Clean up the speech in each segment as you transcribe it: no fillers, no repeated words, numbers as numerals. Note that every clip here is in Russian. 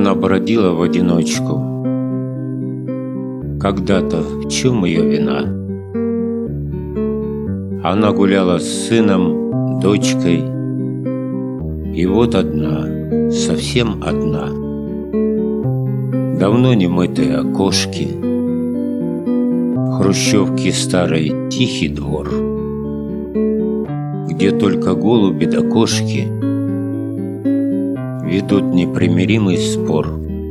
Она бродила в одиночку. Когда-то в чем ее вина? Она гуляла с сыном, дочкой, и вот одна, совсем одна. Давно не мытые окошки, хрущевки старой тихий двор, где только голуби да кошки ведут непримиримый спор,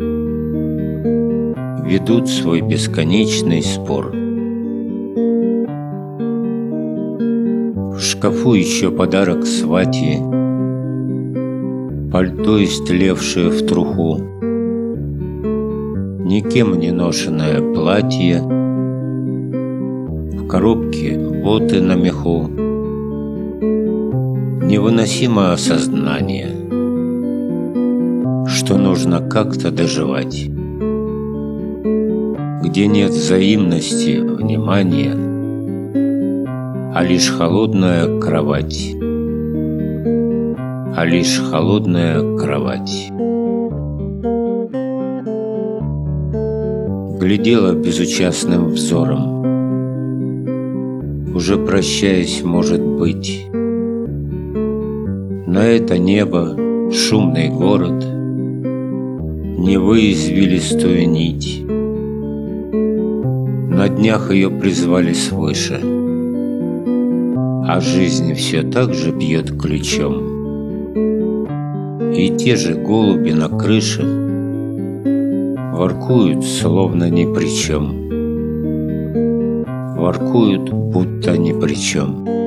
ведут свой бесконечный спор. В шкафу еще подарок сватье, пальто истлевшее в труху, никем не ношенное платье, в коробке боты на меху. Невыносимо осознание, что нужно как-то доживать, где нет взаимности, внимания, а лишь холодная кровать, а лишь холодная кровать. Глядела безучастным взором, уже прощаясь, может быть, на это небо, шумный город, Невы извилистую нить. На днях ее призвали свыше, а жизнь все так же бьет ключом. И те же голуби на крыше воркуют, словно ни при чем, воркуют, будто ни при чем.